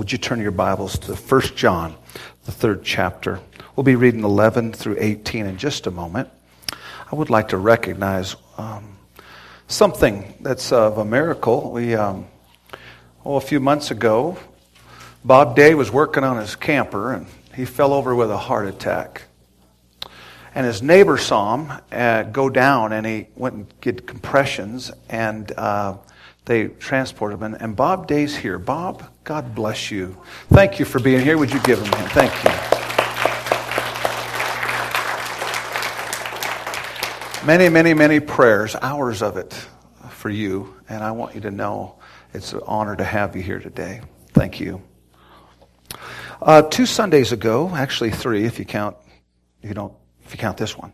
would you turn your Bibles to 1 John, the 3rd chapter. We'll be reading 11 through 18 in just a moment. I would like to recognize something that's of a miracle. A few months ago, Bob Day was working on his camper, and he fell over with a heart attack. And his neighbor saw him go down, and he went and get compressions, and they transported him. And Bob Day's here. Bob, God bless you. Thank you for being here. Would you give him a hand? Thank you. Many, many, many prayers, hours of it for you. And I want you to know it's an honor to have you here today. Thank you. 2 Sundays ago, actually 3 if you count this one,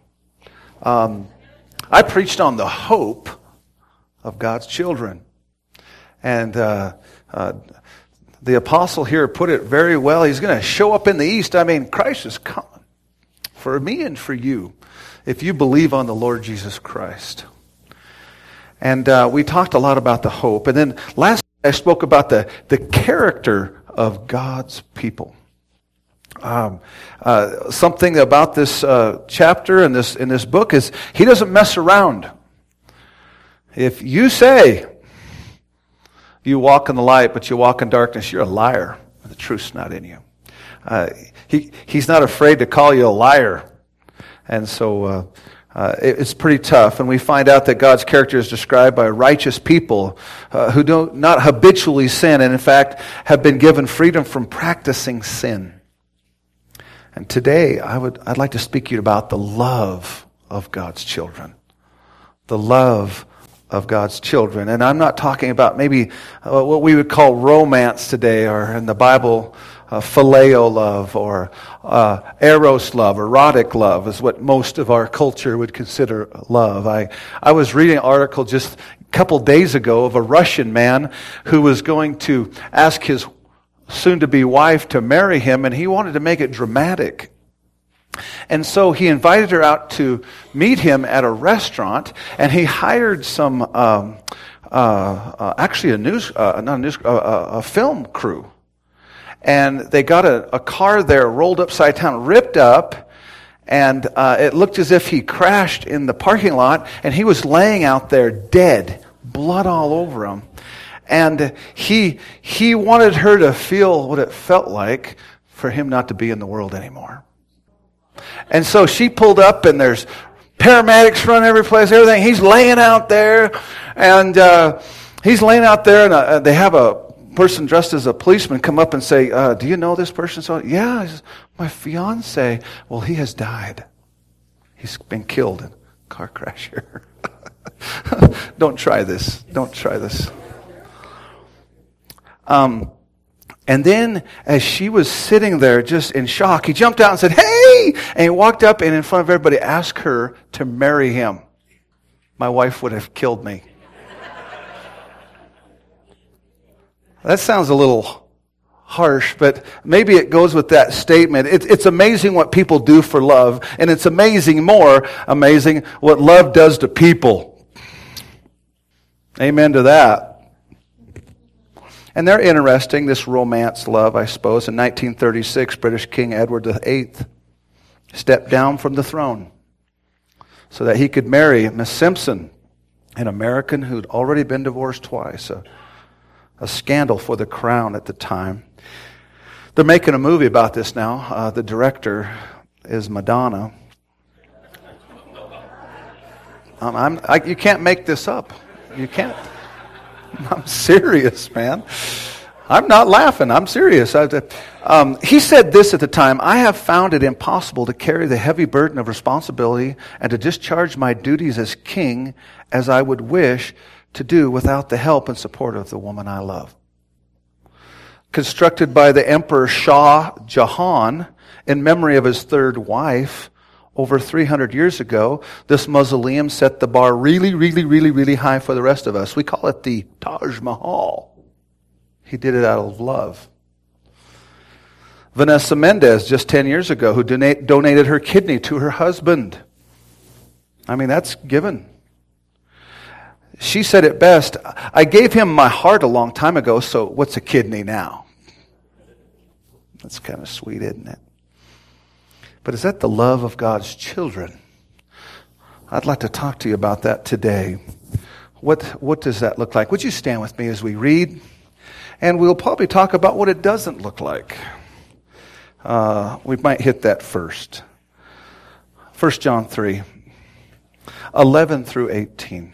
I preached on the hope of God's children. And the apostle here put it very well. He's going to show up in the east. I mean, Christ is coming for me and for you if you believe on the Lord Jesus Christ. And we talked a lot about the hope. And then last I spoke about the character of God's people. Something about this chapter in this book is he doesn't mess around. If you say you walk in the light, but you walk in darkness, you're a liar. The truth's not in you. He's not afraid to call you a liar. And so it's pretty tough. And we find out that God's character is described by righteous people who do not habitually sin, and in fact have been given freedom from practicing sin. And today I'd like to speak to you about the love of God's children. The love of God's children. And I'm not talking about maybe what we would call romance today, or in the Bible, phileo love, or eros love, erotic love is what most of our culture would consider love. I was reading an article just a couple days ago of a Russian man who was going to ask his soon-to-be wife to marry him, and he wanted to make it dramatic. And so he invited her out to meet him at a restaurant, and he hired some, a film crew. And they got a car there rolled upside down, ripped up, and it looked as if he crashed in the parking lot, and he was laying out there dead, blood all over him. And he wanted her to feel what it felt like for him not to be in the world anymore. And so she pulled up, and there's paramedics running every place, everything. He's laying out there, and they have a person dressed as a policeman come up and say, do you know this person? So, yeah, he says, my fiance. Well, he has died. He's been killed in a car crash here. Don't try this. Don't try this. And then, as she was sitting there just in shock, he jumped out and said, hey! And he walked up and in front of everybody asked her to marry him. My wife would have killed me. That sounds a little harsh, but maybe it goes with that statement. It's amazing what people do for love, and it's more amazing what love does to people. Amen to that. And they're interesting, this romance love, I suppose. In 1936, British King Edward VIII stepped down from the throne so that he could marry Miss Simpson, an American who'd already been divorced twice, a scandal for the crown at the time. They're making a movie about this now. The director is Madonna. You can't make this up. You can't. I'm serious, man. I'm not laughing. I'm serious. He said this at the time, I have found it impossible to carry the heavy burden of responsibility and to discharge my duties as king as I would wish to do without the help and support of the woman I love. Constructed by the Emperor Shah Jahan in memory of his third wife over 300 years ago, this mausoleum set the bar really, really, really, really high for the rest of us. We call it the Taj Mahal. He did it out of love. Vanessa Mendez, just 10 years ago, who donated her kidney to her husband. I mean, that's given. She said it best, I gave him my heart a long time ago, so what's a kidney now? That's kind of sweet, isn't it? But is that the love of God's children? I'd like to talk to you about that today. What does that look like? Would you stand with me as we read? And we'll probably talk about what it doesn't look like. We might hit that first. 1 John 3, 11 through 18.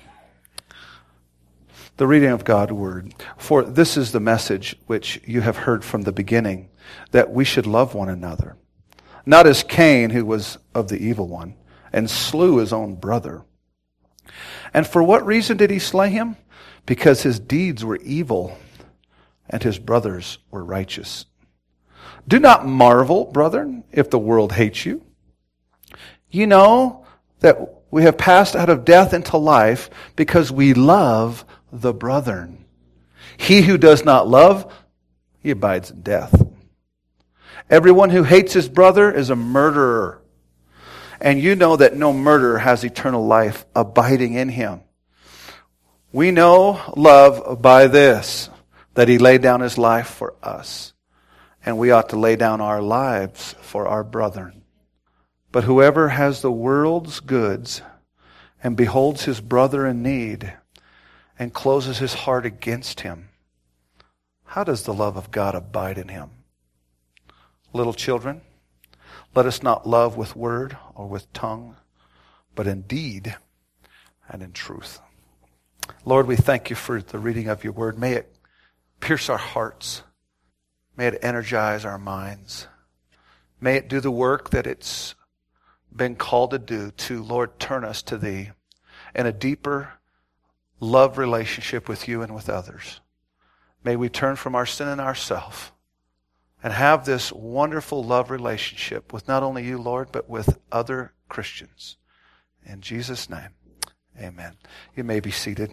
The reading of God's word. For this is the message which you have heard from the beginning, that we should love one another. Not as Cain, who was of the evil one, and slew his own brother. And for what reason did he slay him? Because his deeds were evil, and his brothers were righteous. Do not marvel, brethren, if the world hates you. You know that we have passed out of death into life because we love the brethren. He who does not love, he abides in death. Everyone who hates his brother is a murderer. And you know that no murderer has eternal life abiding in him. We know love by this, that he laid down his life for us. And we ought to lay down our lives for our brethren. But whoever has the world's goods and beholds his brother in need and closes his heart against him, how does the love of God abide in him? Little children, let us not love with word or with tongue, but in deed and in truth. Lord, we thank you for the reading of your word. May it pierce our hearts. May it energize our minds. May it do the work that it's been called to do to, Lord, turn us to thee in a deeper love relationship with you and with others. May we turn from our sin and ourself and have this wonderful love relationship with not only you, Lord, but with other Christians. In Jesus' name, amen. You may be seated.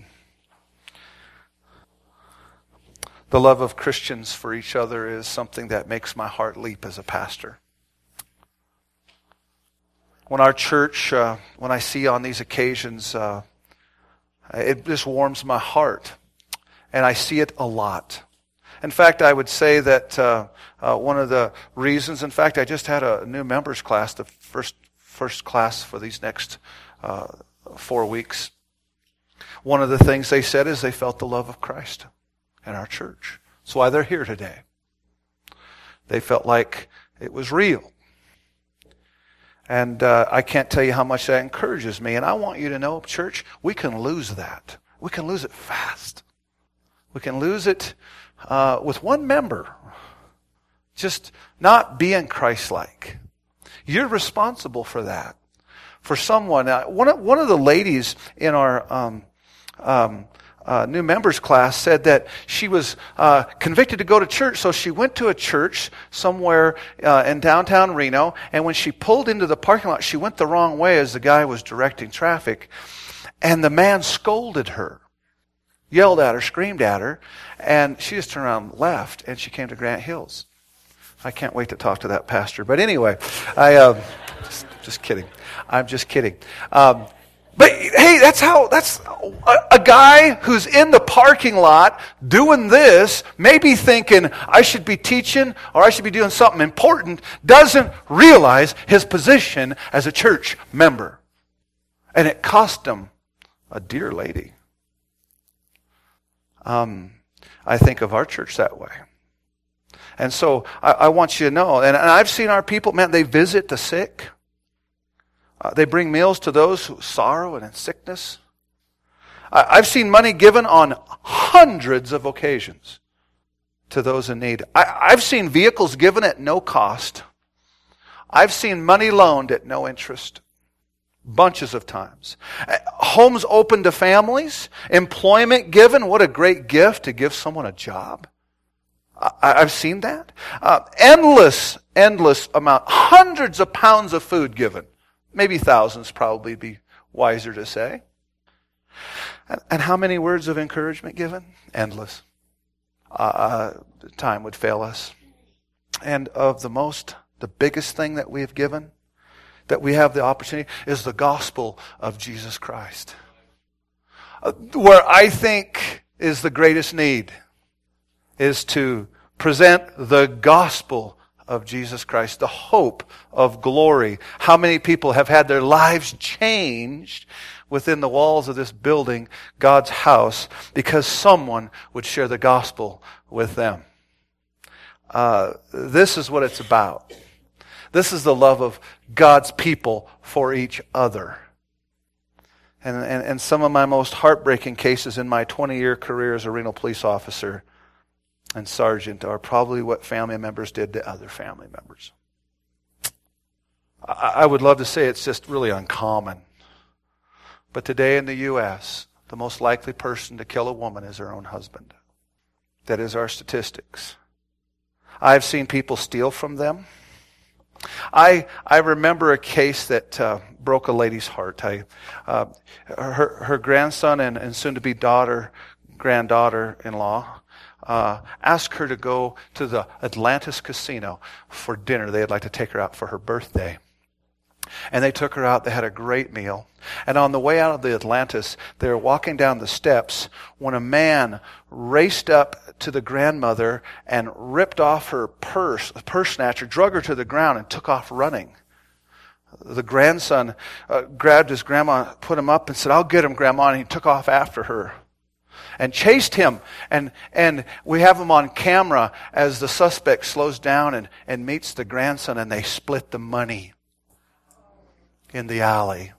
The love of Christians for each other is something that makes my heart leap as a pastor. When our church, when I see on these occasions, it just warms my heart. And I see it a lot. In fact, I would say that one of the reasons, in fact, I just had a new members class, the first class for these next 4 weeks. One of the things they said is they felt the love of Christ in our church. That's why they're here today. They felt like it was real. And I can't tell you how much that encourages me. And I want you to know, church, we can lose that. We can lose it fast. We can lose it with one member just not being Christ-like. You're responsible for that. For someone, one of the ladies in our new members class said that she was convicted to go to church, so she went to a church somewhere in downtown Reno, and when she pulled into the parking lot, she went the wrong way as the guy was directing traffic, and the man scolded her, yelled at her, screamed at her, and she just turned around and left, and she came to Grant Hills. I can't wait to talk to that pastor. But anyway, just kidding. I'm just kidding. But hey, that's a guy who's in the parking lot doing this, maybe thinking, I should be teaching or I should be doing something important, doesn't realize his position as a church member. And it cost him a dear lady. I think of our church that way. And so I want you to know, and I've seen our people, man, they visit the sick. They bring meals to those who sorrow and in sickness. I've seen money given on hundreds of occasions to those in need. I've seen vehicles given at no cost. I've seen money loaned at no interest. Bunches of times. Homes open to families. Employment given. What a great gift to give someone a job. I've seen that. Endless amount. Hundreds of pounds of food given. Maybe thousands, probably be wiser to say. And how many words of encouragement given? Endless. Time would fail us. And of the biggest thing that we have given, that we have the opportunity, is the gospel of Jesus Christ. Where I think is the greatest need is to present the gospel of Jesus Christ, the hope of glory. How many people have had their lives changed within the walls of this building, God's house, because someone would share the gospel with them? This is what it's about. This is the love of God's people for each other. And some of my most heartbreaking cases in my 20-year career as a Reno police officer and sergeant are probably what family members did to other family members. I would love to say it's just really uncommon. But today in the U.S., the most likely person to kill a woman is her own husband. That is our statistics. I've seen people steal from them. I remember a case that broke a lady's heart. Her grandson and soon-to-be granddaughter-in-law asked her to go to the Atlantis Casino for dinner. They'd like to take her out for her birthday. And they took her out. They had a great meal. And on the way out of the Atlantis, they were walking down the steps when a man raced up to the grandmother and ripped off her purse, a purse snatcher, drug her to the ground and took off running. The grandson grabbed his grandma, put him up and said, "I'll get him, Grandma," and he took off after her and chased him. And we have him on camera as the suspect slows down and meets the grandson, and they split the money in the alley.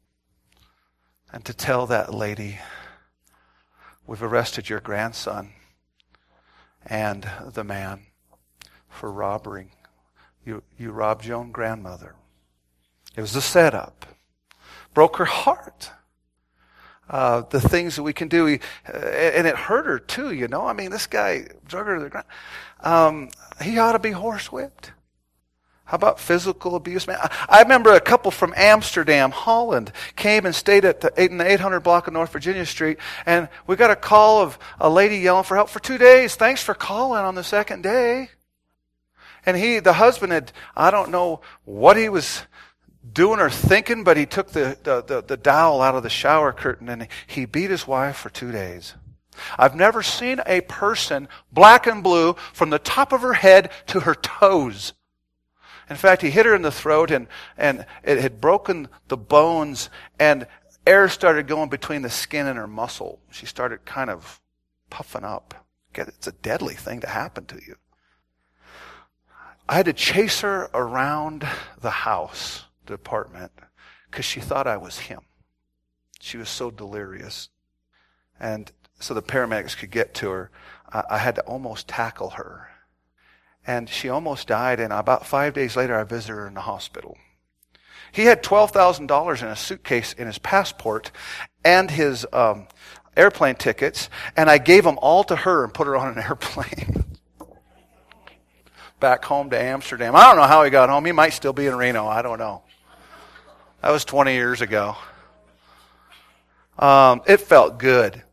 And to tell that lady, "We've arrested your grandson and the man for robbery. You robbed your own grandmother." It was a setup. Broke her heart. The things that we can do. And it hurt her too, you know. I mean, this guy drug her to the ground. He ought to be horsewhipped. How about physical abuse? Man, I remember a couple from Amsterdam, Holland, came and stayed in the 800 block of North Virginia Street, and we got a call of a lady yelling for help for 2 days. "Thanks for calling on the second day." And the husband had, I don't know what he was doing or thinking, but he took the dowel out of the shower curtain and he beat his wife for 2 days. I've never seen a person black and blue from the top of her head to her toes. In fact, he hit her in the throat and it had broken the bones, and air started going between the skin and her muscle. She started kind of puffing up. It's a deadly thing to happen to you. I had to chase her around the house, the apartment, because she thought I was him. She was so delirious. And so the paramedics could get to her. I had to almost tackle her. And she almost died, and about 5 days later, I visited her in the hospital. He had $12,000 in a suitcase in his passport and his airplane tickets, and I gave them all to her and put her on an airplane back home to Amsterdam. I don't know how he got home. He might still be in Reno. I don't know. That was 20 years ago. It felt good.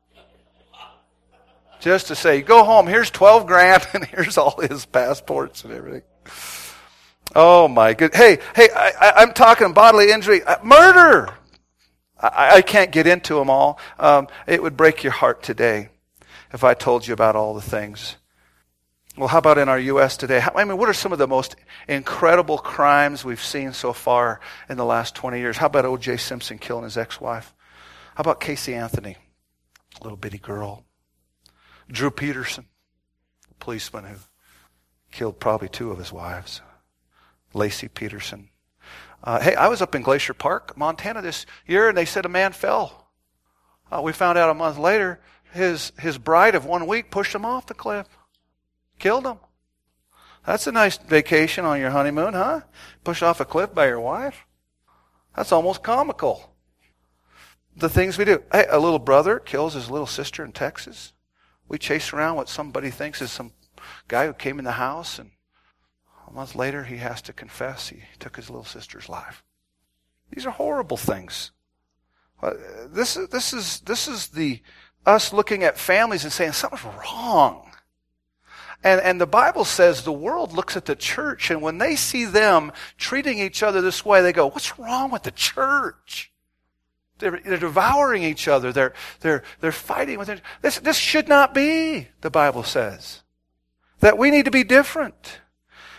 Just to say, "Go home, here's 12 grand, and here's all his passports and everything." Oh my good. Hey, I'm talking bodily injury. Murder! I can't get into them all. It would break your heart today if I told you about all the things. Well, how about in our U.S. today? What are some of the most incredible crimes we've seen so far in the last 20 years? How about O.J. Simpson killing his ex-wife? How about Casey Anthony, a little bitty girl? Drew Peterson, the policeman who killed probably 2 of his wives. Lacey Peterson. I was up in Glacier Park, Montana this year, and they said a man fell. We found out a month later, his bride of 1 week pushed him off the cliff. Killed him. That's a nice vacation on your honeymoon, huh? Pushed off a cliff by your wife? That's almost comical. The things we do. Hey, a little brother kills his little sister in Texas. We chase around what somebody thinks is some guy who came in the house, and a month later he has to confess he took his little sister's life. These are horrible things. This is the us looking at families and saying something's wrong. And the Bible says the world looks at the church, and when they see them treating each other this way, they go, "What's wrong with the church?" They're devouring each other. They're fighting with it. This should not be, the Bible says. That we need to be different.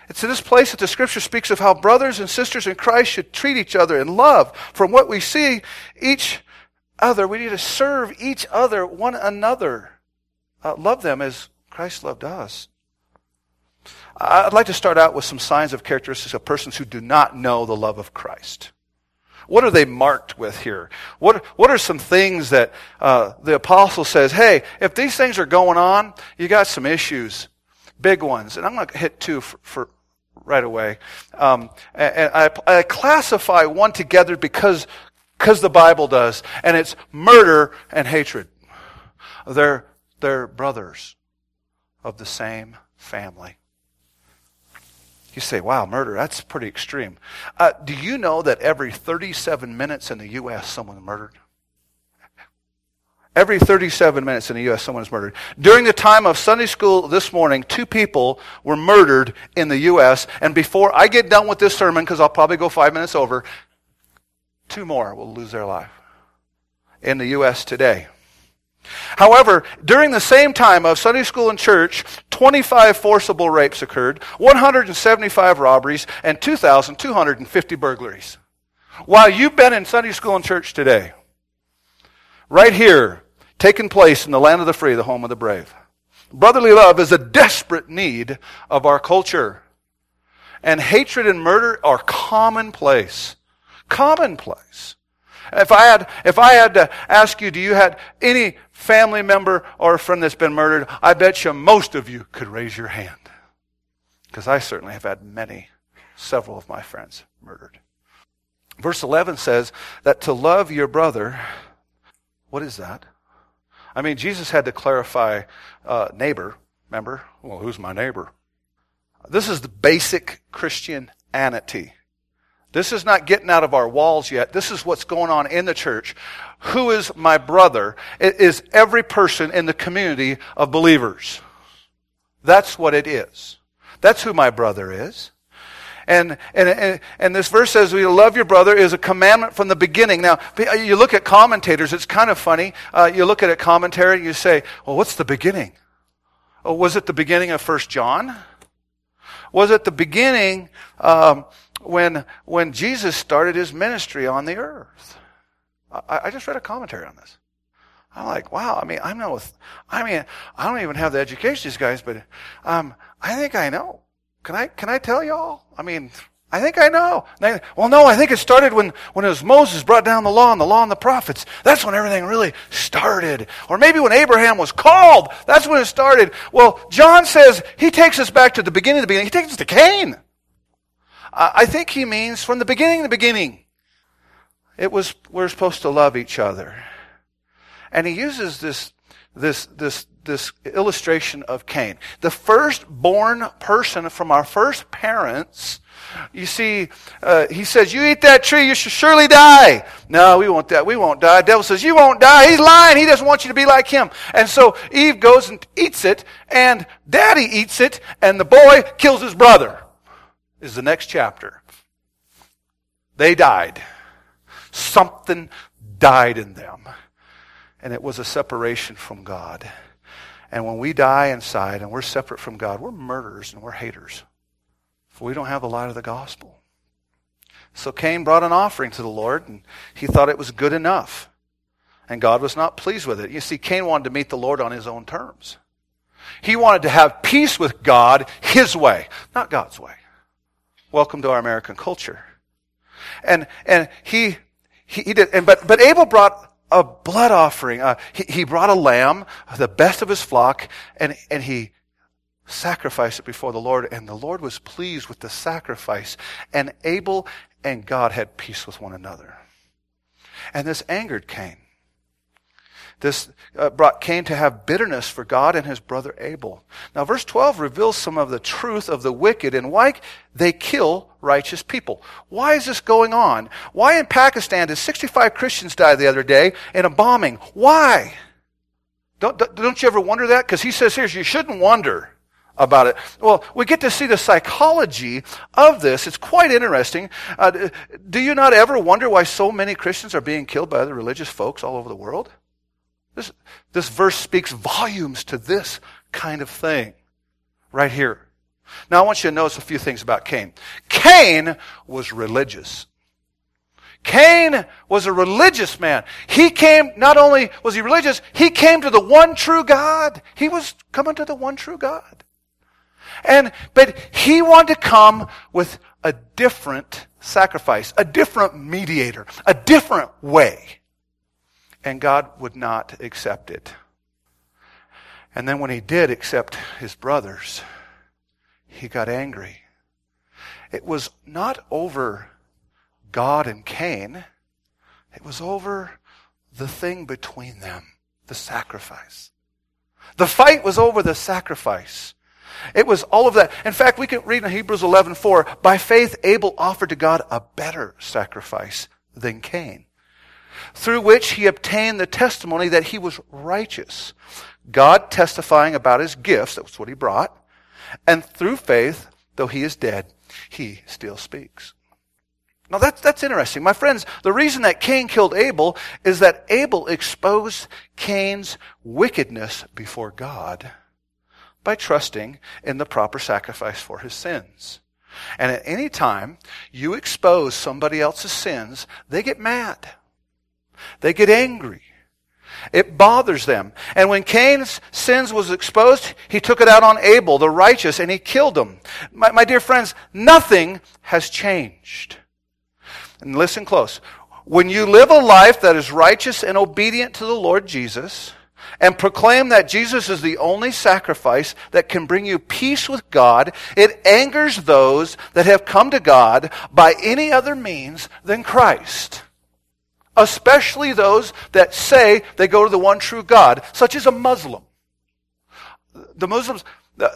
It's in this place that the Scripture speaks of how brothers and sisters in Christ should treat each other in love. From what we see each other, we need to serve each other, one another. Love them as Christ loved us. I'd like to start out with some signs of characteristics of persons who do not know the love of Christ. What are they marked with here? What are some things that the apostle says, hey, if these things are going on, you got some issues, big ones. And I'm going to hit two for right away. And I classify one together because the Bible does, and it's murder and hatred. They're brothers of the same family. You say, wow, murder, that's pretty extreme. Do you know that every 37 minutes in the U.S. someone is murdered? Every 37 minutes in the U.S. someone is murdered. During the time of Sunday school this morning, 2 people were murdered in the U.S. And before I get done with this sermon, because I'll probably go 5 minutes over, 2 more will lose their life in the U.S. today. However, during the same time of Sunday school and church, 25 forcible rapes occurred, 175 robberies, and 2,250 burglaries. While you've been in Sunday school and church today, right here, taking place in the land of the free, the home of the brave. Brotherly love is a desperate need of our culture. And hatred and murder are commonplace. Commonplace. If I had to ask you, do you have any family member or a friend that's been murdered, I bet you most of you could raise your hand. Because I certainly have had several of my friends murdered. Verse 11 says that to love your brother, what is that? I mean, Jesus had to clarify neighbor, remember? Well, who's my neighbor? This is the basic Christianity. This is not getting out of our walls yet. This is what's going on in the church. Who is my brother? It is every person in the community of believers. That's what it is. That's who my brother is. And this verse says, we love your brother is a commandment from the beginning. Now, you look at commentators, it's kind of funny. You look at a commentary and you say, well, what's the beginning? Oh, was it the beginning of 1 John? Was it the beginning when Jesus started his ministry on the earth? I just read a commentary on this. I'm like, wow. I don't even have the education these guys, but I think I know. Can I tell y'all? I think I know. Well, no, I think it started when it was Moses brought down the law and the prophets. That's when everything really started. Or maybe when Abraham was called. That's when it started. Well, John says he takes us back to the beginning of the beginning. He takes us to Cain. I think he means from the beginning. We're supposed to love each other. And he uses this illustration of Cain. The firstborn person from our first parents, you see, he says, you eat that tree, you shall surely die. No, we won't die. We won't die. The devil says, you won't die. He's lying. He doesn't want you to be like him. And so Eve goes and eats it, and daddy eats it, and the boy kills his brother. Is the next chapter. They died. Something died in them. And it was a separation from God. And when we die inside and we're separate from God, we're murderers and we're haters. For we don't have the light of the gospel. So Cain brought an offering to the Lord, and he thought it was good enough. And God was not pleased with it. You see, Cain wanted to meet the Lord on his own terms. He wanted to have peace with God his way, not God's way. Welcome to our American culture. And he did. But Abel brought a blood offering. He brought a lamb, the best of his flock, and he sacrificed it before the Lord. And the Lord was pleased with the sacrifice. And Abel and God had peace with one another. And this angered Cain. This brought Cain to have bitterness for God and his brother Abel. Now, verse 12 reveals some of the truth of the wicked and why they kill righteous people. Why is this going on? Why in Pakistan did 65 Christians die the other day in a bombing? Why? Don't you ever wonder that? Because he says here, you shouldn't wonder about it. Well, we get to see the psychology of this. It's quite interesting. Do you not ever wonder why so many Christians are being killed by other religious folks all over the world? This verse speaks volumes to this kind of thing right here. Now I want you to notice a few things about Cain. Cain was religious. Cain was a religious man. He came, not only was he religious, he came to the one true God. He was coming to the one true God. But he wanted to come with a different sacrifice, a different mediator, a different way. And God would not accept it. And then when he did accept his brothers, he got angry. It was not over God and Cain. It was over the thing between them, the sacrifice. The fight was over the sacrifice. It was all of that. In fact, we can read in Hebrews 11:4, by faith Abel offered to God a better sacrifice than Cain, through which he obtained the testimony that he was righteous, God testifying about his gifts, that's what he brought, and through faith, though he is dead, he still speaks. Now that's interesting. My friends, the reason that Cain killed Abel is that Abel exposed Cain's wickedness before God by trusting in the proper sacrifice for his sins. And at any time you expose somebody else's sins, they get mad. They get angry. It bothers them. And when Cain's sins was exposed, he took it out on Abel, the righteous, and he killed him. My dear friends, nothing has changed. And listen close. When you live a life that is righteous and obedient to the Lord Jesus, and proclaim that Jesus is the only sacrifice that can bring you peace with God, it angers those that have come to God by any other means than Christ. Especially those that say they go to the one true God, such as a Muslim. The Muslims,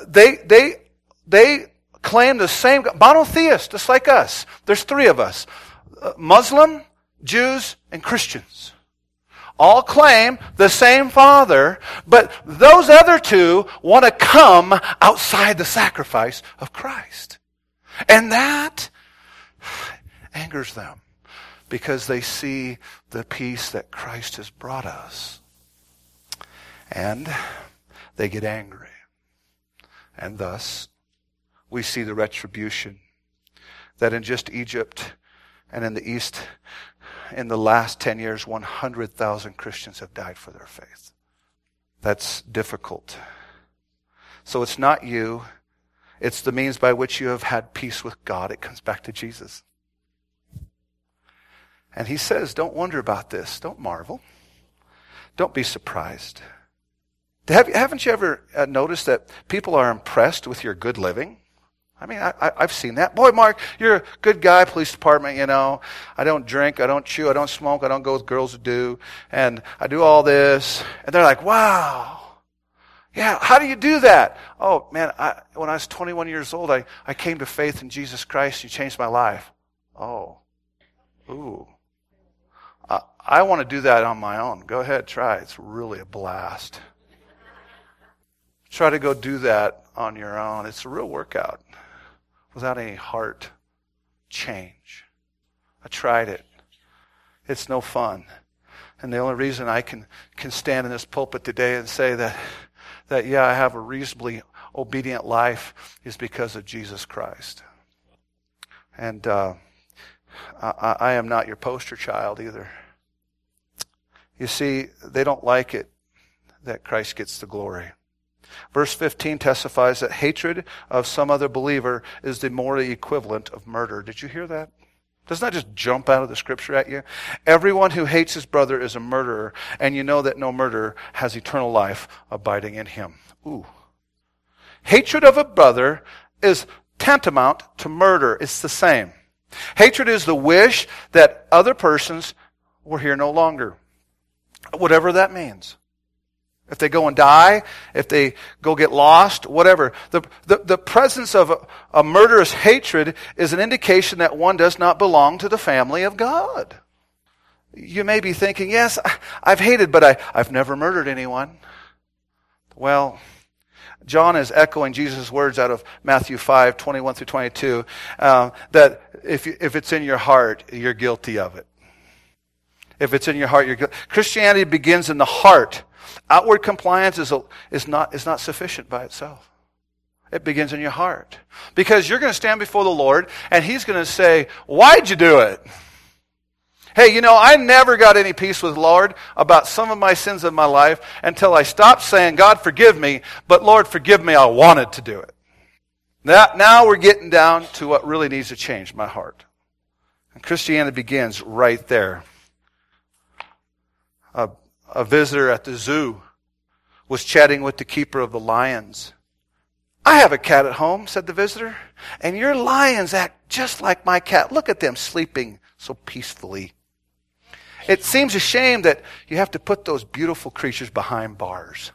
they claim the same, monotheist, just like us. There's three of us. Muslim, Jews, and Christians. All claim the same Father, but those other two want to come outside the sacrifice of Christ. And that angers them because they see the peace that Christ has brought us. And they get angry. And thus, we see the retribution that in just Egypt and in the East, in the last 10 years, 100,000 Christians have died for their faith. That's difficult. So it's not you. It's the means by which you have had peace with God. It comes back to Jesus. And he says, don't wonder about this. Don't marvel. Don't be surprised. Haven't you ever noticed that people are impressed with your good living? I mean, I've seen that. Boy, Mark, you're a good guy, police department, you know. I don't drink, I don't chew, I don't smoke, I don't go with girls who do. And I do all this. And they're like, wow. Yeah, how do you do that? Oh, man, when I was 21 years old, I came to faith in Jesus Christ. He changed my life. Oh. Ooh. I want to do that on my own. Go ahead, try. It's really a blast. Try to go do that on your own. It's a real workout without any heart change. I tried it. It's no fun. And the only reason I can stand in this pulpit today and say that yeah, I have a reasonably obedient life is because of Jesus Christ. And I am not your poster child either. You see, they don't like it that Christ gets the glory. Verse 15 testifies that hatred of some other believer is the moral equivalent of murder. Did you hear that? Doesn't that just jump out of the scripture at you? Everyone who hates his brother is a murderer, and you know that no murderer has eternal life abiding in him. Ooh. Hatred of a brother is tantamount to murder. It's the same. Hatred is the wish that other persons were here no longer. Whatever that means. If they go and die, if they go get lost, whatever. The presence of a murderous hatred is an indication that one does not belong to the family of God. You may be thinking, yes, I've hated, but I've never murdered anyone. Well, John is echoing Jesus' words out of Matthew 5, 21 through 22, that if it's in your heart, you're guilty of it. If it's in your heart, you're guilty. Christianity begins in the heart. Outward compliance is not sufficient by itself. It begins in your heart. Because you're going to stand before the Lord, and He's going to say, why'd you do it? Hey, I never got any peace with the Lord about some of my sins in my life until I stopped saying, God, forgive me, but Lord, forgive me, I wanted to do it. Now we're getting down to what really needs to change, my heart. And Christianity begins right there. A visitor at the zoo was chatting with the keeper of the lions. I have a cat at home, said the visitor, and your lions act just like my cat. Look at them sleeping so peacefully. It seems a shame that you have to put those beautiful creatures behind bars.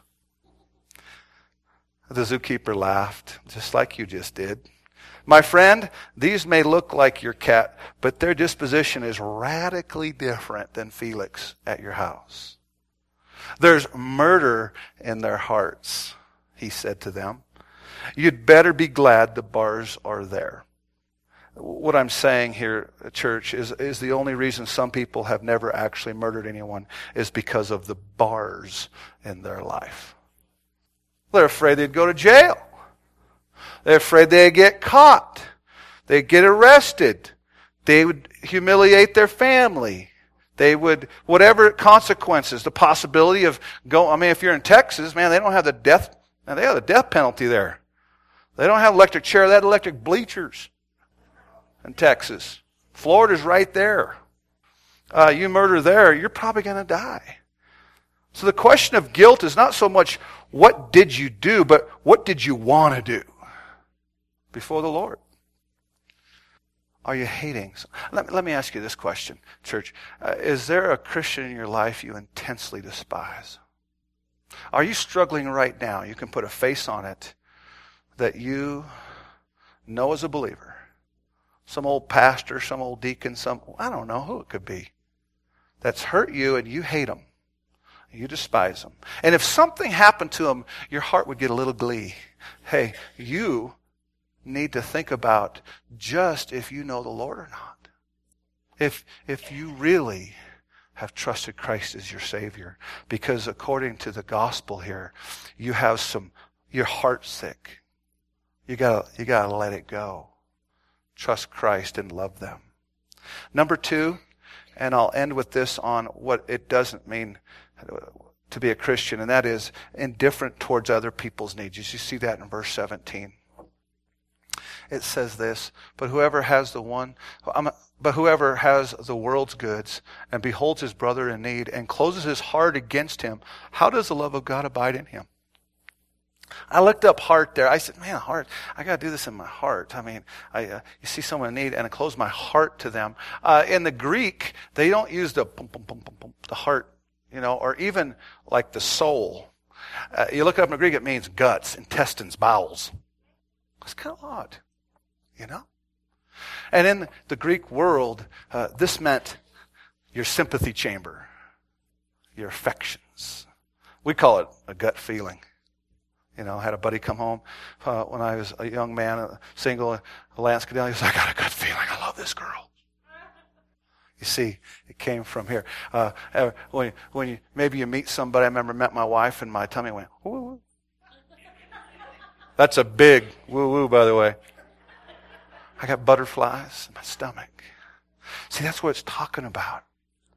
The zookeeper laughed, just like you just did. My friend, these may look like your cat, but their disposition is radically different than Felix at your house. There's murder in their hearts, he said to them. You'd better be glad the bars are there. What I'm saying here, church, is the only reason some people have never actually murdered anyone is because of the bars in their life. They're afraid they'd go to jail. They're afraid they'd get caught. They'd get arrested. They would humiliate their family. They would, whatever consequences, the possibility of if you're in Texas, man, they don't have the death penalty there. They don't have electric chair, they have electric bleachers in Texas. Florida's right there. You murder there, you're probably going to die. So the question of guilt is not so much what did you do, but what did you want to do before the Lord? Are you hating? Let me ask you this question, church. Is there a Christian in your life you intensely despise? Are you struggling right now? You can put a face on it that you know as a believer. Some old pastor, some old deacon, I don't know who it could be, that's hurt you and you hate them. You despise them. And if something happened to them, your heart would get a little glee. Hey, you need to think about just if you know the Lord or not. If you really have trusted Christ as your Savior. Because according to the gospel here, you have your heart's sick. You gotta let it go. Trust Christ and love them. Number 2, and I'll end with this on what it doesn't mean to be a Christian, and that is indifferent towards other people's needs. You see that in verse 17. It says this, but whoever has the world's goods and beholds his brother in need and closes his heart against him, how does the love of God abide in him? I looked up heart there. I said, man, heart, I got to do this in my heart. I mean, you see someone in need and I close my heart to them. In the Greek, they don't use the heart, or even like the soul. You look it up in the Greek, it means guts, intestines, bowels. It's kind of odd, And in the Greek world, this meant your sympathy chamber, your affections. We call it a gut feeling. I had a buddy come home when I was a young man, single, a Lansdale. He said, I got a gut feeling. I love this girl. You see, it came from here. When maybe you meet somebody, I remember met my wife and my tummy went, woo woo. That's a big woo woo, by the way. I got butterflies in my stomach. See, that's what it's talking about.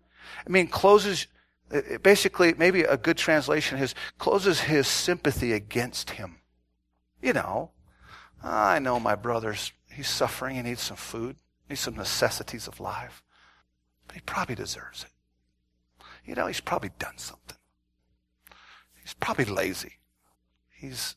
Basically, maybe a good translation is closes his sympathy against him. I know my brother's, he's suffering, he needs some food, needs some necessities of life. But he probably deserves it. He's probably done something. He's probably lazy. He's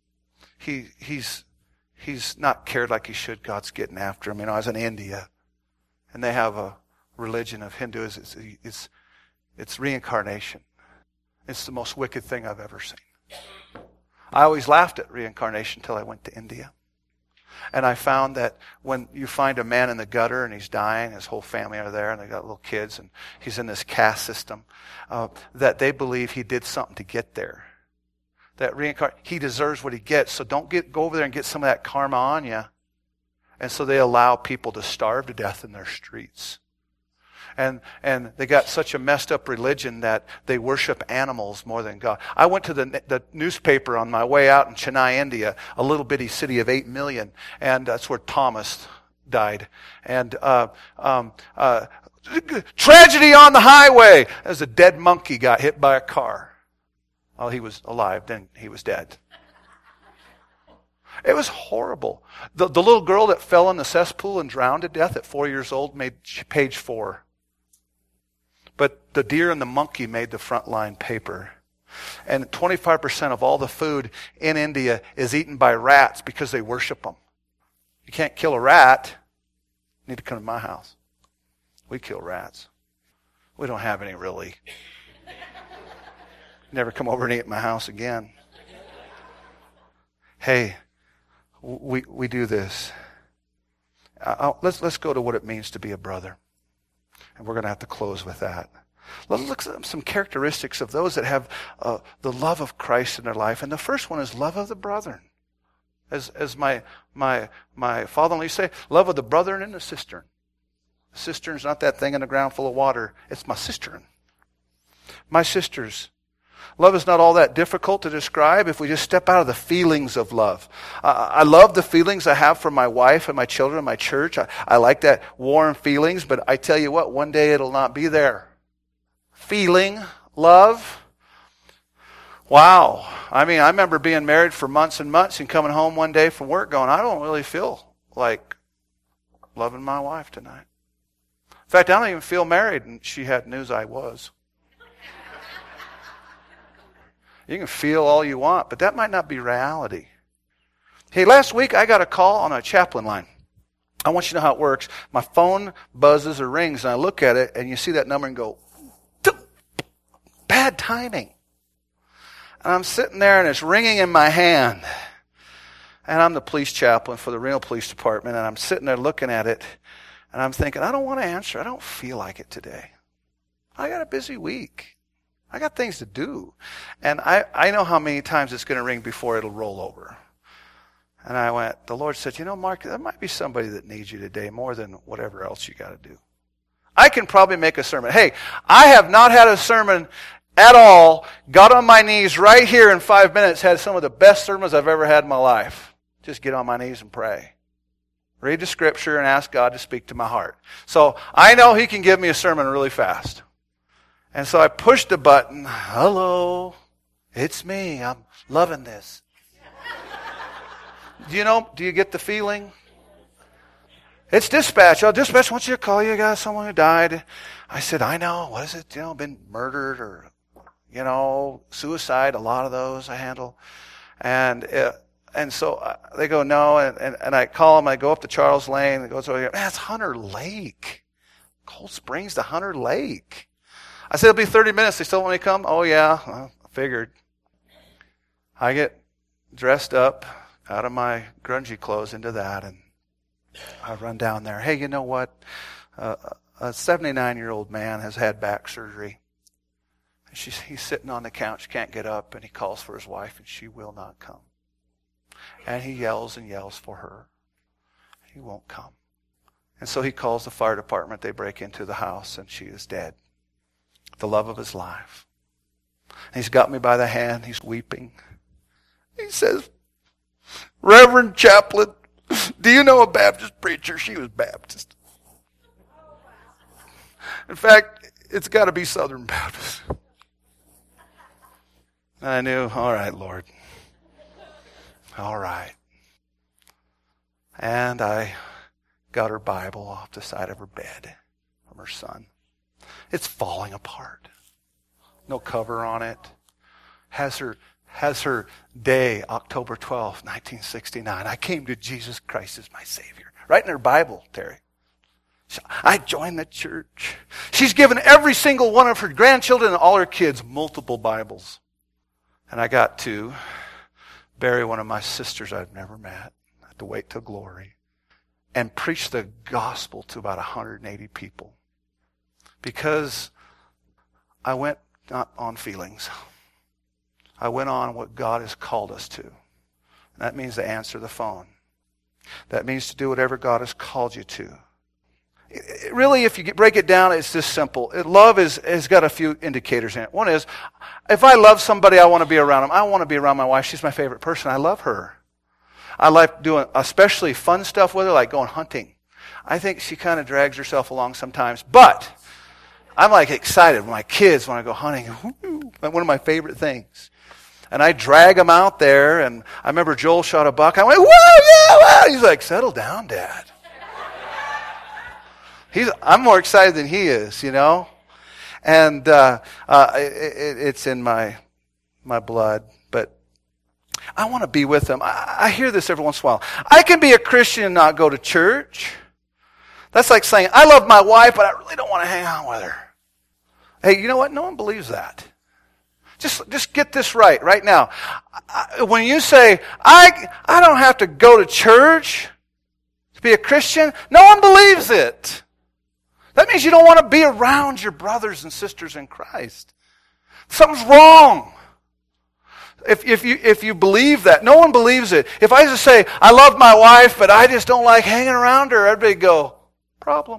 not cared like he should. God's getting after him. I was in India, and they have a religion of Hindus. It's reincarnation. It's the most wicked thing I've ever seen. I always laughed at reincarnation until I went to India. And I found that when you find a man in the gutter and he's dying, his whole family are there and they got little kids and he's in this caste system, that they believe he did something to get there. That he deserves what he gets, so don't go over there and get some of that karma on you. And so they allow people to starve to death in their streets. And they got such a messed up religion that they worship animals more than God. I went to the newspaper on my way out in Chennai, India, a little bitty city of 8 million, and that's where Thomas died. And tragedy on the highway as a dead monkey got hit by a car. Well, he was alive, then he was dead. It was horrible. The little girl that fell in the cesspool and drowned to death at 4 years old made page 4. But the deer and the monkey made the front line paper. And 25% of all the food in India is eaten by rats because they worship them. You can't kill a rat. You need to come to my house. We kill rats. We don't have any really. Never come over and eat at my house again. Hey, we do this. Let's go to what it means to be a brother. And we're going to have to close with that. Let's look at some characteristics of those that have the love of Christ in their life. And the first one is love of the brethren. As my father-in-law used to say, love of the brethren and the cistern. The cistern's not that thing in the ground full of water. It's my cistern. My sisters. Love is not all that difficult to describe if we just step out of the feelings of love. I love the feelings I have for my wife and my children and my church. I like that warm feelings, but I tell you what, one day it'll not be there. Feeling, love. Wow. I mean, I remember being married for months and months and coming home one day from work going, I don't really feel like loving my wife tonight. In fact, I don't even feel married, and she had news I was. You can feel all you want, but that might not be reality. Hey, last week I got a call on a chaplain line. I want you to know how it works. My phone buzzes or rings, and I look at it, and you see that number and go, bad timing. And I'm sitting there, and it's ringing in my hand. And I'm the police chaplain for the Reno Police Department, and I'm sitting there looking at it, and I'm thinking, I don't want to answer. I don't feel like it today. I got a busy week. I got things to do. And I know how many times it's going to ring before it'll roll over. And I went, the Lord said, Mark, there might be somebody that needs you today more than whatever else you got to do. I can probably make a sermon. Hey, I have not had a sermon at all, got on my knees right here in 5 minutes, had some of the best sermons I've ever had in my life. Just get on my knees and pray. Read the scripture and ask God to speak to my heart. So I know He can give me a sermon really fast. And so I pushed the button. Hello, it's me. I'm loving this. Do you get the feeling? It's dispatch. Oh, dispatch wants you to call you. You got someone who died. I said, I know. What is it? Been murdered or, suicide. A lot of those I handle. And so they go, no. And I call them. I go up to Charles Lane. It goes over here. Man, it's Hunter Lake. Cold Springs to Hunter Lake. I said, it'll be 30 minutes. They still want me to come? Oh, yeah. Well, I figured. I get dressed up out of my grungy clothes into that, and I run down there. Hey, you know what? A 79-year-old man has had back surgery. He's sitting on the couch, can't get up, and he calls for his wife, and she will not come. And he yells and yells for her. He won't come. And so he calls the fire department. They break into the house, and she is dead. The love of his life. And he's got me by the hand. He's weeping. He says, Reverend Chaplain, do you know a Baptist preacher? She was Baptist. In fact, it's got to be Southern Baptist. And I knew, all right, Lord. All right. And I got her Bible off the side of her bed from her son. It's falling apart. No cover on it. Has her day, October 12th, 1969. I came to Jesus Christ as my Savior. Right in her Bible, Terry. I joined the church. She's given every single one of her grandchildren and all her kids multiple Bibles. And I got to bury one of my sisters I've never met. I had to wait till glory. And preach the gospel to about 180 people. Because I went not on feelings. I went on what God has called us to. And that means to answer the phone. That means to do whatever God has called you to. Really, if you break it down, it's this simple. Love has got a few indicators in it. One is, if I love somebody, I want to be around them. I want to be around my wife. She's my favorite person. I love her. I like doing especially fun stuff with her, like going hunting. I think she kind of drags herself along sometimes. But I'm like excited with my kids when I go hunting. One of my favorite things. And I drag them out there. And I remember Joel shot a buck. I went, whoa, yeah, wow. He's like, settle down, Dad. I'm more excited than he is, you know. And it's in my blood. But I want to be with them. I hear this every once in a while. I can be a Christian and not go to church. That's like saying, I love my wife, but I really don't want to hang out with her. Hey, you know what? No one believes that. Just get this right now. When you say, I don't have to go to church to be a Christian, no one believes it. That means you don't want to be around your brothers and sisters in Christ. Something's wrong. If you believe that, no one believes it. If I just say, I love my wife, but I just don't like hanging around her, everybody go, problem.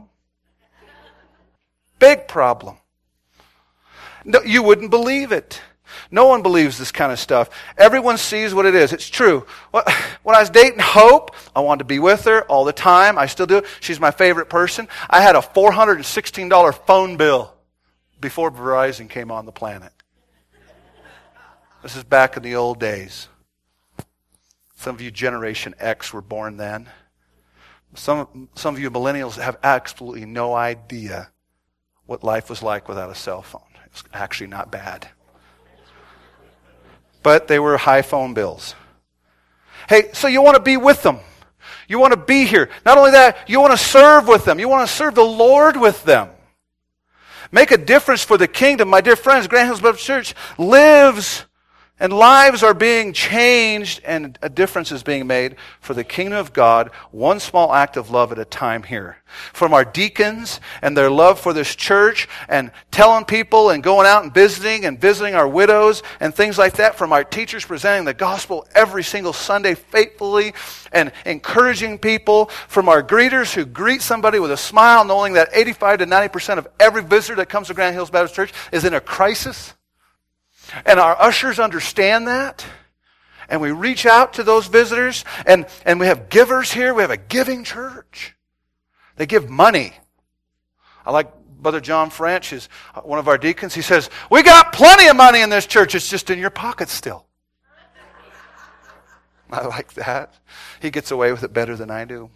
Big problem. No, you wouldn't believe it. No one believes this kind of stuff. Everyone sees what it is. It's true. When I was dating Hope, I wanted to be with her all the time. I still do. She's my favorite person. I had a $416 phone bill before Verizon came on the planet. This is back in the old days. Some of you Generation X were born then. Some of you millennials have absolutely no idea what life was like without a cell phone. It was actually not bad. But they were high phone bills. Hey, so you want to be with them. You want to be here. Not only that, you want to serve with them. You want to serve the Lord with them. Make a difference for the kingdom. My dear friends, Grand Hills Baptist Church lives and lives are being changed and a difference is being made for the kingdom of God, one small act of love at a time here. From our deacons and their love for this church and telling people and going out and visiting our widows and things like that. From our teachers presenting the gospel every single Sunday faithfully and encouraging people. From our greeters who greet somebody with a smile knowing that 85 to 90% of every visitor that comes to Grand Hills Baptist Church is in a crisis. And our ushers understand that. And we reach out to those visitors. And we have givers here. We have a giving church. They give money. I like Brother John French, is one of our deacons. He says, we got plenty of money in this church. It's just in your pocket still. I like that. He gets away with it better than I do.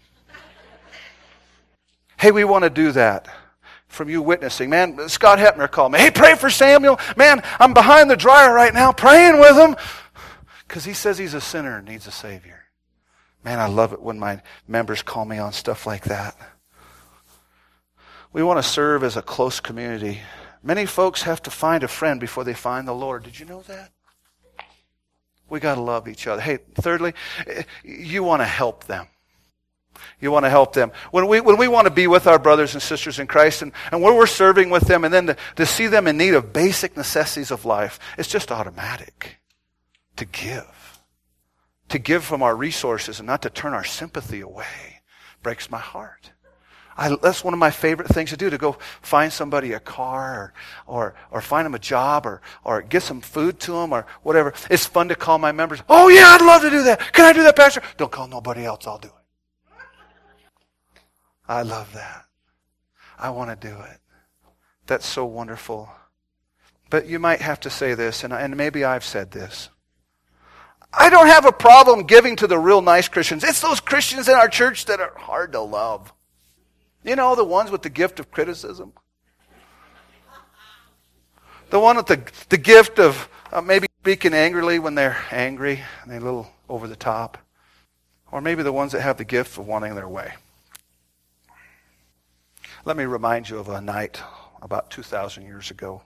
Hey, we want to do that. From you witnessing. Man, Scott Hepner called me. Hey, pray for Samuel. Man, I'm behind the dryer right now praying with him. Because he says he's a sinner and needs a Savior. Man, I love it when my members call me on stuff like that. We want to serve as a close community. Many folks have to find a friend before they find the Lord. Did you know that? We got to love each other. Hey, thirdly, you want to help them. You want to help them. When we want to be with our brothers and sisters in Christ and when we're serving with them and then to see them in need of basic necessities of life, it's just automatic to give. To give from our resources and not to turn our sympathy away breaks my heart. That's one of my favorite things to do, to go find somebody a car or find them a job or get some food to them or whatever. It's fun to call my members. Oh yeah, I'd love to do that. Can I do that, Pastor? Don't call nobody else. I'll do it. I love that. I want to do it. That's so wonderful. But you might have to say this, and maybe I've said this. I don't have a problem giving to the real nice Christians. It's those Christians in our church that are hard to love. You know, the ones with the gift of criticism. The one with the gift of maybe speaking angrily when they're angry and they're a little over the top. Or maybe the ones that have the gift of wanting their way. Let me remind you of a night about 2,000 years ago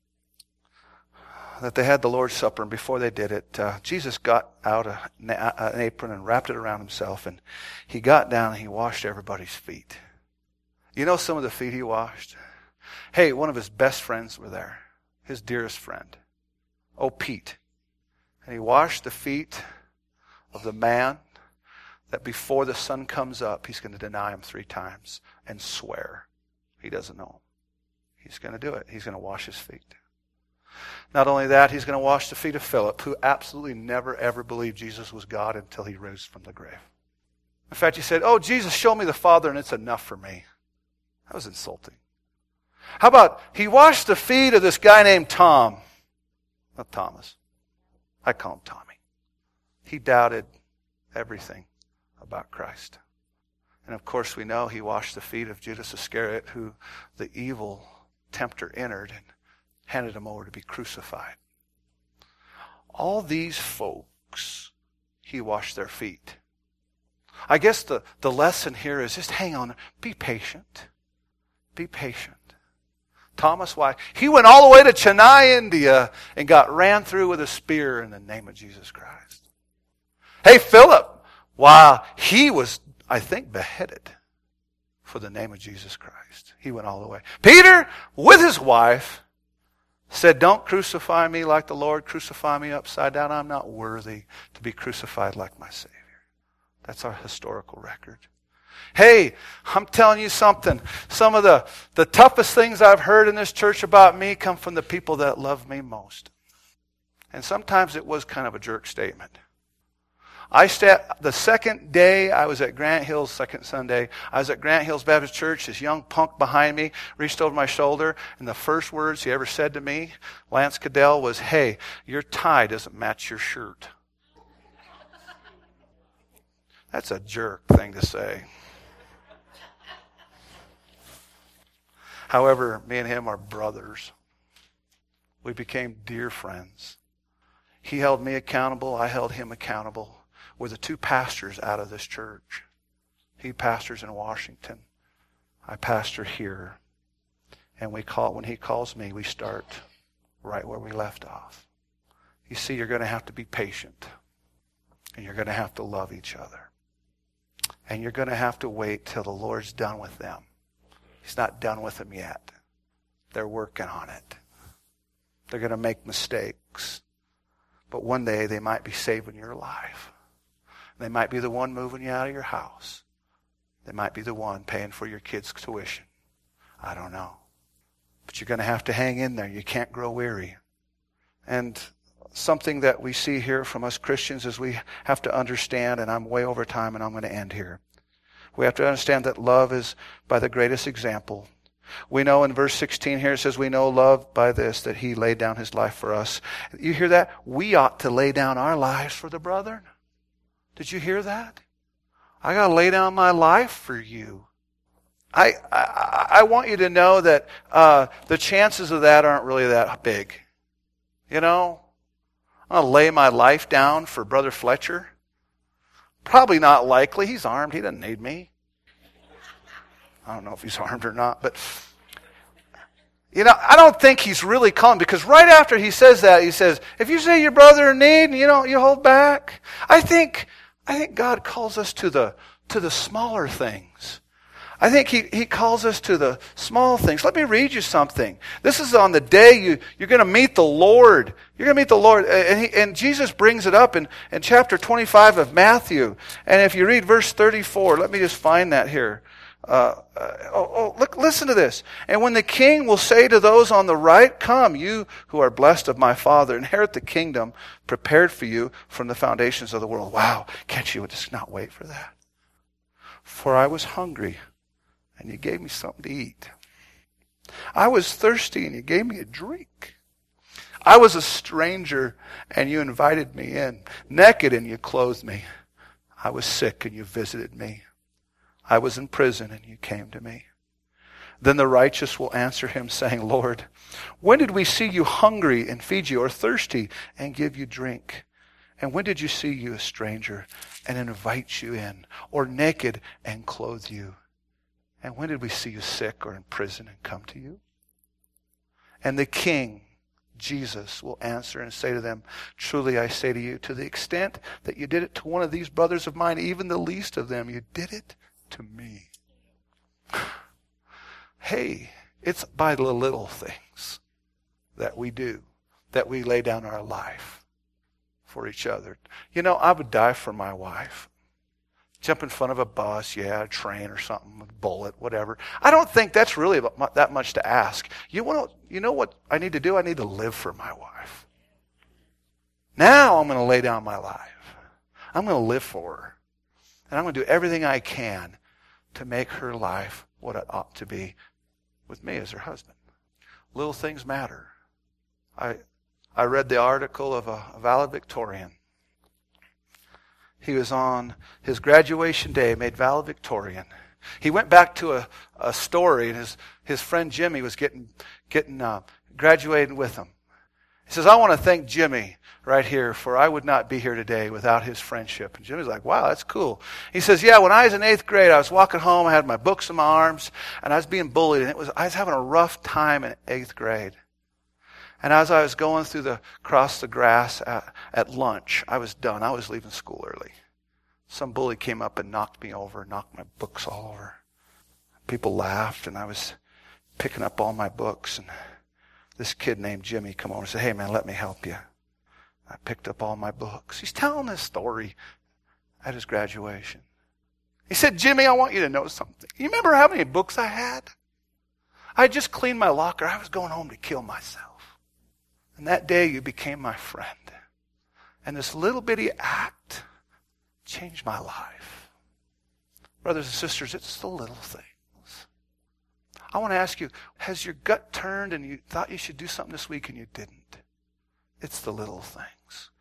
that they had the Lord's Supper, and before they did it, Jesus got out an apron and wrapped it around himself, and he got down and he washed everybody's feet. You know some of the feet he washed? Hey, one of his best friends were there, his dearest friend. Oh, Pete. And he washed the feet of the man that before the sun comes up, he's going to deny him 3 times and swear he doesn't know him. He's going to do it. He's going to wash his feet. Not only that, he's going to wash the feet of Philip, who absolutely never, ever believed Jesus was God until he rose from the grave. In fact, he said, "Oh, Jesus, show me the Father and it's enough for me." That was insulting. How about he washed the feet of this guy named Tom? Not Thomas. I call him Tommy. He doubted everything about Christ. And of course we know he washed the feet of Judas Iscariot, who the evil tempter entered and handed him over to be crucified. All these folks, he washed their feet. I guess the lesson here is just hang on. Be patient. Be patient. Thomas, why? He went all the way to Chennai, India, and got ran through with a spear in the name of Jesus Christ. Hey, Philip, wow, he was, I think, beheaded for the name of Jesus Christ. He went all the way. Peter, with his wife, said, "Don't crucify me like the Lord, crucify me upside down. I'm not worthy to be crucified like my Savior." That's our historical record. Hey, I'm telling you something. Some of the toughest things I've heard in this church about me come from the people that love me most. And sometimes it was kind of a jerk statement. The second day I was at Grant Hills, second Sunday, I was at Grant Hills Baptist Church. This young punk behind me reached over my shoulder, and the first words he ever said to me, Lance Cadell, was, "Hey, your tie doesn't match your shirt." That's a jerk thing to say. However, me and him are brothers. We became dear friends. He held me accountable. I held him accountable. We're the 2 pastors out of this church. He pastors in Washington. I pastor here. And when he calls me, we start right where we left off. You see, you're going to have to be patient. And you're going to have to love each other. And you're going to have to wait till the Lord's done with them. He's not done with them yet. They're working on it. They're going to make mistakes. But one day they might be saving your life. They might be the one moving you out of your house. They might be the one paying for your kids' tuition. I don't know. But you're going to have to hang in there. You can't grow weary. And something that we see here from us Christians is we have to understand, and I'm way over time and I'm going to end here. We have to understand that love is by the greatest example. We know in verse 16 here it says, "We know love by this, that he laid down his life for us." You hear that? We ought to lay down our lives for the brethren. Did you hear that? I got to lay down my life for you. I want you to know that the chances of that aren't really that big. You know, I'm going to lay my life down for Brother Fletcher. Probably not likely. He's armed. He doesn't need me. I don't know if he's armed or not, but you know, I don't think he's really calling, because right after he says that, he says, "If you say your brother in need and you hold back." I think God calls us to the smaller things. I think he calls us to the small things. Let me read you something. This is on the day you're going to meet the Lord. You're going to meet the Lord. And Jesus brings it up in chapter 25 of Matthew. And if you read verse 34, let me just find that here. Look, listen to this. "And when the king will say to those on the right, 'Come, you who are blessed of my Father, inherit the kingdom prepared for you from the foundations of the world.'" Wow, can't you just not wait for that? "For I was hungry, and you gave me something to eat. I was thirsty, and you gave me a drink. I was a stranger, and you invited me in. Naked, and you clothed me. I was sick, and you visited me. I was in prison, and you came to me." Then the righteous will answer him, saying, "Lord, when did we see you hungry and feed you, or thirsty and give you drink? And when did you see you a stranger and invite you in, or naked and clothe you? And when did we see you sick or in prison and come to you?" And the King, Jesus, will answer and say to them, "Truly I say to you, to the extent that you did it to one of these brothers of mine, even the least of them, you did it to me." Hey, it's by the little things that we do, that we lay down our life for each other. You know, I would die for my wife. Jump in front of a bus, yeah, a train or something, a bullet, whatever. I don't think that's really that much to ask. You know what I need to do? I need to live for my wife. Now I'm going to lay down my life. I'm going to live for her. And I'm going to do everything I can to make her life what it ought to be with me as her husband. Little things matter. I read the article of a valedictorian. He was on his graduation day, made valedictorian. He went back to a story, and his friend Jimmy was getting graduating with him. He says, I want to thank Jimmy right here, for I would not be here today without his friendship. And Jimmy's like, wow, that's cool. He says, yeah, when I was in 8th grade, I was walking home, I had my books in my arms, and I was being bullied, and I was having a rough time in 8th grade. And as I was going across the grass at lunch, I was done. I was leaving school early. Some bully came up and knocked me over, knocked my books all over. People laughed, and I was picking up all my books, and this kid named Jimmy come over and said, hey man, let me help you. I picked up all my books. He's telling this story at his graduation. He said, Jimmy, I want you to know something. You remember how many books I had? I had just cleaned my locker. I was going home to kill myself. And that day you became my friend. And this little bitty act changed my life. Brothers and sisters, it's the little things. I want to ask you, has your gut turned and you thought you should do something this week and you didn't? It's the little things.